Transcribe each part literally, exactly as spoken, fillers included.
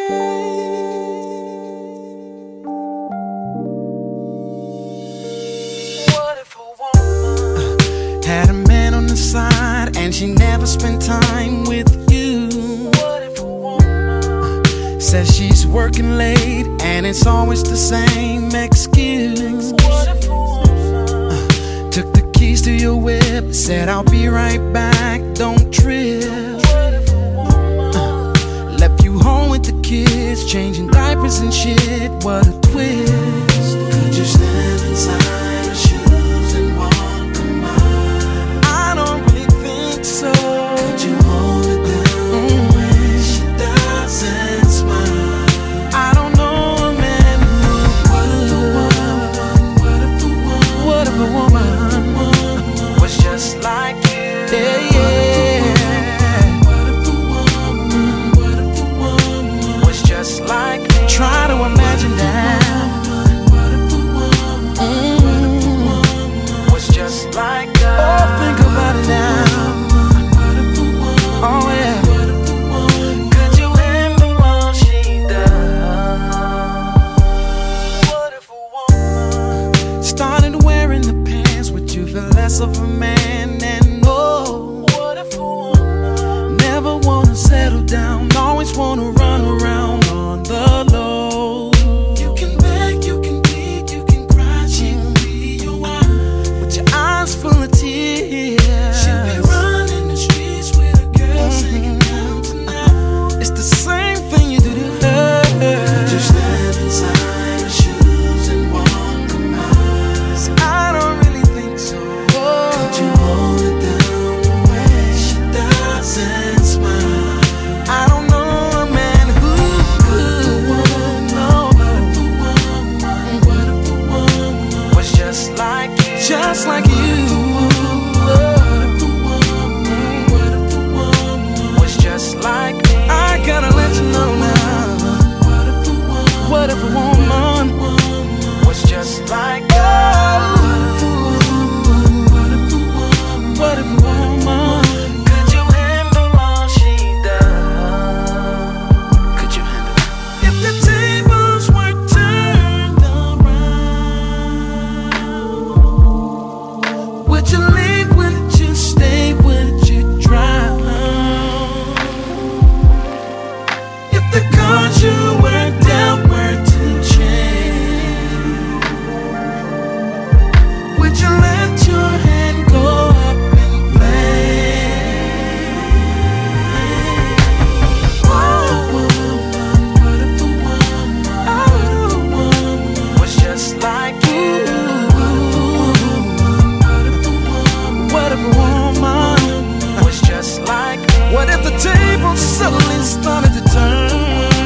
What if a woman had a man on the side and she never spent time with you? What if a woman says she's working late and it's always the same excuse? What if a woman took the keys to your whip, said I'll be right back, don't trip? What if a woman left you home with the kids, changing diapers and shit? What a twist. Could you stand inside her shoes and walk a mile? I don't really think so. Could you hold her down mm. when she doesn't smile? I don't know a man who would. What if a woman? What if a woman, what if a woman was just like you? Yeah, yeah. What if a woman? What if a woman was just like me? Try to imagine that. Like that. Oh, think about it now. Oh yeah. Could you handle all she does? What if a woman started wearing the pants? Would you feel less of a man? And oh, what if a woman never wanna settle down, always wanna run around on the low? You can beg, you can plead, you can cry, she will be your wife. Eyes full of tears. She'll be running the streets with a girl singing down tonight. It's the same thing you do to her. Could you stand inside her shoes and walk a mile? See, I don't really think so. Could you hold her down the way she doesn't smile? I don't know a man who could. No. What if a woman was just like you? Just like you. Like me. I gotta let you know now. What if a woman was just like you? What if a woman could you handle all she does? Could you handle it? If the tables were turned around, would you leave? Would you stay? Would you drown? The cards you were dealt were to change. Would you let your hand go up in flames? Oh, what if a woman, oh, a woman was just like you? What if a woman was just like me? What if the table suddenly started to turn?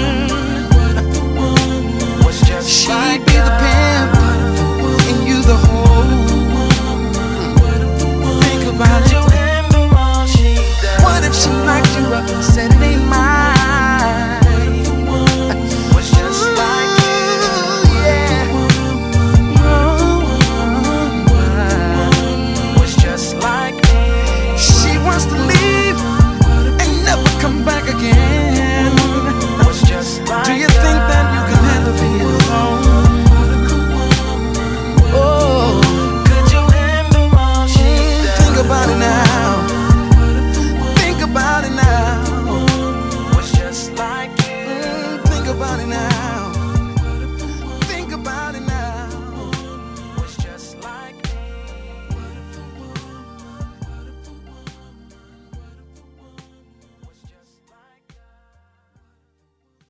She'd be the pimp and you the hoe. Think about it. What if she knocked you up and said it ain't mine? Was just like you, yeah. Was just like me. She wants to leave and never come back again. Was just like. Do you think that you can handle being alone? Oh, could you handle all she does? Think about it now. Think about it now. Was just like you. Mm, think about it now.